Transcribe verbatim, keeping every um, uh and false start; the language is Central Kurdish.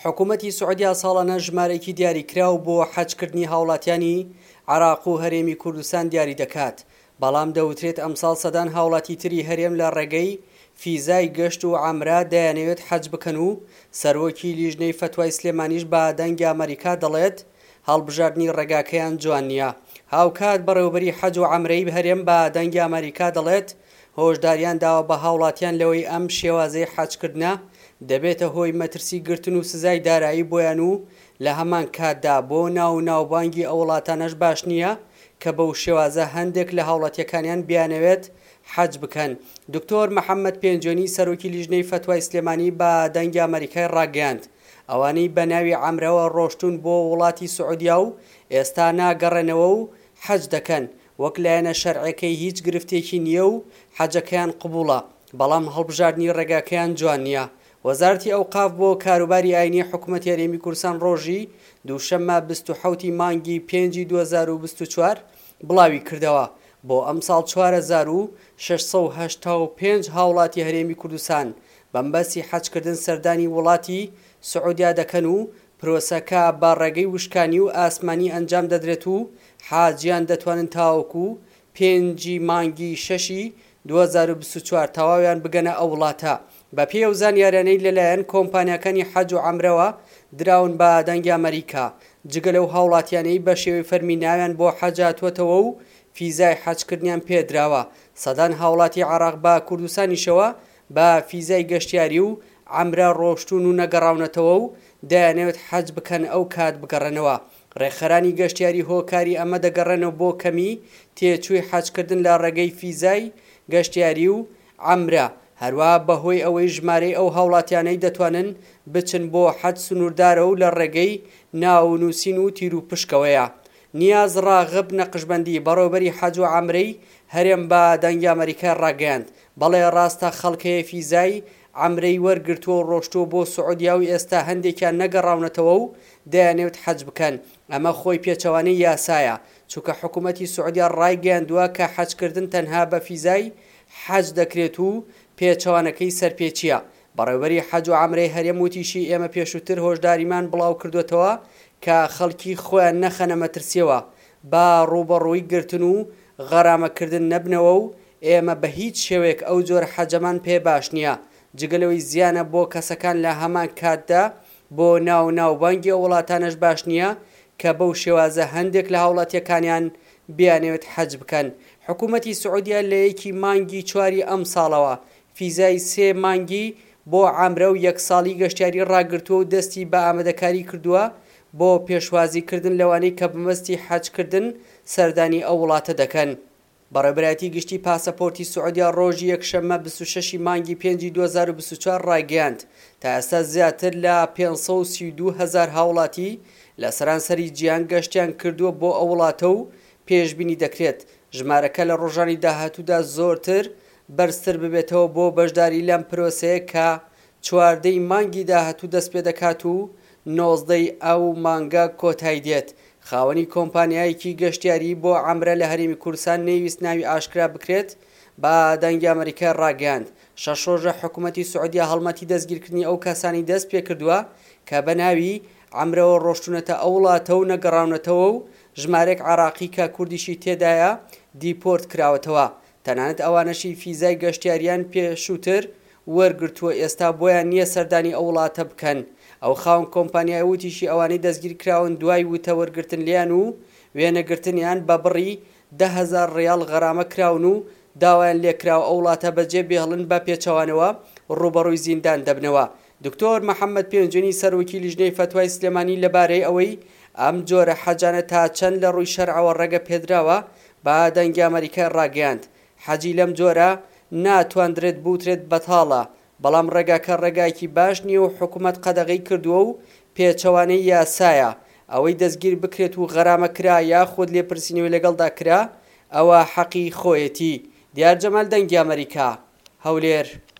حکوومەتی سوعودیا ساڵانە ژمارەیەکی دیاریکراو بۆ حەجکردنی هاوڵاتیانی عێراق و هەرێمی کوردستان دیاری دەکات، بەڵام دەوترێت ئەمساڵ سەدان هاوڵاتی تری هەرێم لە ڕێگەی فیزای گەشت و عەمرە دەیانەوێت حەج بکەن و سەرۆکی لیژنەی فەتوای سلێمانیش بە دەنگی ئەمریکا دەڵێت هەڵبژاردننی ڕێگاکەیان جوان نییە. هاوکات بەڕێوەبەری حەج و عەمرەی هەرێم بە دەنگی ئەمریکا دەڵێت هۆشداریان داوە بە هاوڵاتیان لەوەی ئەم شێوازەی حەجکردنە دەبێتە هۆی مەترسی گرتن و سزای دارایی بۆیان و لە هەمان کاتدا بۆ ناو و ناوبانگی ئەو وڵاتانەش باش نییە کە بەو شێوازە هەندێک لە هاوڵاتیەکانیان بیانەوێت حەج بکەن. دکتۆر محەممەد پێنجۆنی سەرۆکی لیژنەی فەتوای سلێمانی بە دەنگی ئەمریکای ڕاگەیاند ئەوانەی بە ناوی عەمرەوە ڕۆشتون بۆ وڵاتی سوعودیا و ئێستا ناگەڕێنەوە و حەج دەکەن وەک لایەنە شەرعیەکەی هیچ گرفتێکی نییە و حەجەکەیان قبوڵە، بەڵام هەڵبژاردننی ڕێگاکەیان جوان نییە. وەزارەتی ئەوقاف بۆ کاروباری ئاینی حکوومەتی هەرێمی کوردستان ڕۆژی دووشەممە بیست و حەوتی مانگی پێنجی دوو هەزار و بیست و چوار بڵاوی کردەوە بۆ ئەمساڵ چوار هەزار و شەش سەد و هەشتا و پێنج هاوڵاتی هەرێمی کوردستان بەمبەستی حەجکردن سەردانی وڵاتی سوعودیا دەکەن و پرۆسەکە بە ڕێگەی وشکانی و ئاسمانی ئەنجام دەدرێت و حاجیان دەتوانن تاوەکو پێنجی مانگی شەشی دوو هەزار و بیست و چوار تەواویان بگەنە ئەو وڵاتە. بە پێی زانیاریانەی لەلایەن کۆمپانیەکانی حەج و عەمرەوە دراون بە دەنگی ئەمریکا، جگە لەو هاوڵاتیانەی بە شێوەی فەرمی ناویان بۆ حەج هاتووەتەوە و فیزای حەجکردنیان پێدراوە، سەدان هاوڵاتی عێراق بە کوردستانیشەوە بە فیزای گەشتیاری و عەمرە ڕۆشتون و نەگەڕاونەتەوە و دەیانەوێت حەج بکەن ئەو کات بگەڕێنەوە. ڕێکخەرانی گەشتیاری هۆکاری ئەمە دەگەڕێنەوە بۆ کەمی تێچووی حەجکردن لە ڕێگەی فیزای گەشتیاری و عەمرە، هەروەها بەهۆی ئەوەی ژمارەی ئەو هاوڵاتیانەی دەتوانن بچن بۆ حەج سنووردارە و لە ڕێگەی ناونووسین و تیر و پشکەوەیە. نیاز ڕاغب نەقشبەندی بەڕێوەبەری حەج و عەمرەی هەرێم بە دەنگی ئەمریکا ڕاگەیاند بەڵێ ڕاستە خەڵکەیە فیزای عەمرەی وەرگرتووە و ڕۆشتووە بۆ سوعودیا و ئێستا هەندێکیان نەگەڕاونەتەوە و دەیانەوێت حەج بکەن. ئەمە خۆی پێچەوانەی یاسایە، چونکە حکوومەتی سوعودیا ڕایگەیاندووە کە حەجکردن تەنها بە فیزای حەج دەکرێت و پێچەوانەکەی سەرپێچیە. بەڕێوەبەری حەج و عەمرەی هەرێم وتیشی ئێمە پێشووتر هۆشداریمان بڵاو کردوێتەوە کە خەڵکی خۆیان نەخەنە مەترسیەوە با ڕوبەڕووی گرتن و غەرامەکردن نەبنەوە و ئێمە بە هیچ شێوەیەک ئەو جۆرە حەجەمان پێ باش نییە، جگەلەوەی زیانە بۆ کەسەکان لە هەمان کاتدا بۆ ناو ناوبانگی ئەو وڵاتانەش باش نییە کە بەو شێوازە هەندێک لە هاوڵاتیەکانیان بیانەوێت حەج بکەن. حکوومەتی سوعودیا لە یەکی مانگی چواری ئەم ساڵەوە فیزای سێ مانگی بۆ عەمرە و یەک ساڵی گەشتیاری ڕاگرتووە و دەستی بە ئامادەکاری کردووە بۆ پێشوازیکردن لەوانەی کە بمەستی حەجکردن سەردانی ئەو وڵاتە دەکەن. بەڕێوەبەرایەتی گشتی پاسەپۆرتی سوعودیا ڕۆژی یەکشەممە بیست و شەشی مانگی پێنجی دوو هەزار و بیست و چوار ڕاگەیاند تا ئێستا زیاتر لە پێنج سەد و سی و دوو هەزار هاوڵاتی لە سەرانسەری جیهان گەشتیان کردووە بۆ ئەو وڵاتە و پێشبینی دەکرێت ژمارەکە لە ڕۆژانی داهاتوودا زۆرتر بەرزتر ببێتەوە بۆ بەشداری لەم پرۆسەیە کە چواردەی مانگی داهاتوو دەست پێ دەکات و نۆزدەی ئەو مانگە کۆتایی دێت. خاوەنی کۆمپانیایەکی گەشتیاری بۆ عەمرە لە هەرێمی کوردستان نەیویست ناوی ئاشکرا بکرێت بە دەنگی ئەمریکا ڕاگەیاند. شەش ڕۆژە حکوومەتی سوعودیا هەڵمەتی دەستگیرکردنی ئەو کەسانی دەست پێ کردووە کە بە ناوی عەمرەوە ڕۆشتونەتە ئەو وڵاتە و نەگەڕاونەتەوە و ژمارەیەک عێراقی کە کوردیشی تێدایە دیپۆرت کراوەتەوە. تەنانەت ئەوانەشی فیزای گەشتیاریان پێشووتر وەرگرتووە ئێستا بۆیان نییە سەردانی ئەو وڵاتە بکەن. ئەو خاوەن کۆمپانیای وتیشی ئەوانەی دەستگیر کراون دوای وتە وەرگرتن لیان و وێنەگرتنیان بە بڕی ده هەزار ڕیال غەرامە کراون و داوایان لێکراوە ئەو وڵاتە بەجێ بێڵن بە پێچەوانەوە ڕوبەڕووی زیندان دەبنەوە. دکتۆر محەممەد پێنجۆنی سەرۆکی لیژنەی فەتوای سلێمانی لەبارەی ئەوەی ئەم جۆرە حەجانە تا چەند لە ڕووی شەرعەوە ڕێگە پێدراوە بە دەنگی ئەمریکای ڕاگەیاند. حەجی لەم جۆرە ناتواندرێت بوترێت بەتاڵە، بەڵام ڕێگاکە ڕێگایکی باش نییە و حکوومەت قەدەغی کردووە و پێچەوانەی یاسایە ئەوەی دەستگیر بکرێت و غەرامە کرا یاخود لێپرسینەوەی لەگەڵدا کرا ئەوە حەقی خۆیەتی. دیار جەمال دەنگی ئەمریکا، هەولێر.